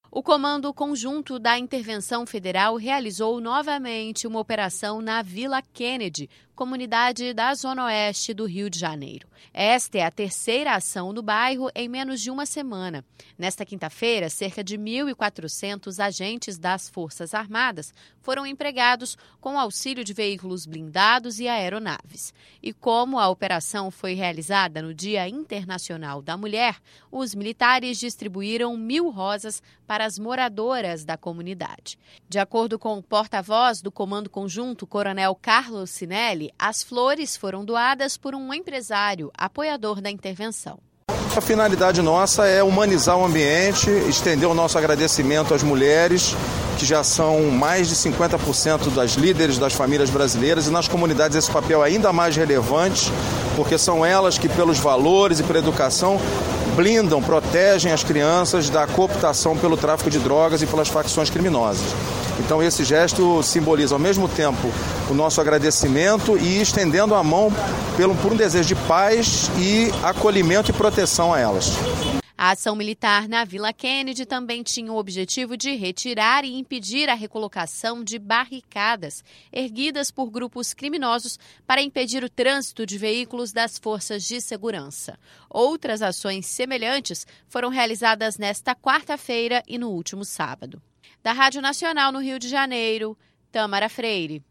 O Comando Conjunto da Intervenção Federal realizou novamente uma operação na Vila Kennedy, comunidade da Zona Oeste do Rio de Janeiro. Esta é a terceira ação no bairro em menos de uma semana. Nesta quinta-feira, cerca de 1.400 agentes das Forças Armadas foram empregados com auxílio de veículos blindados e aeronaves. E como a operação foi realizada no Dia Internacional da Mulher, os militares distribuíram 1.000 rosas para as moradoras da comunidade. De acordo com o porta-voz do Comando Conjunto, Coronel Carlos Cinelli, as flores foram doadas por um empresário apoiador da intervenção. A finalidade nossa é humanizar o ambiente, estender o nosso agradecimento às mulheres, que já são mais de 50% das líderes das famílias brasileiras, e nas comunidades esse papel é ainda mais relevante, porque são elas que, pelos valores e pela educação, blindam, protegem as crianças da cooptação pelo tráfico de drogas e pelas facções criminosas. Então esse gesto simboliza ao mesmo tempo o nosso agradecimento e estendendo a mão por um desejo de paz e acolhimento e proteção a elas. A ação militar na Vila Kennedy também tinha o objetivo de retirar e impedir a recolocação de barricadas erguidas por grupos criminosos para impedir o trânsito de veículos das forças de segurança. Outras ações semelhantes foram realizadas nesta quarta-feira e no último sábado. Da Rádio Nacional no Rio de Janeiro, Tâmara Freire.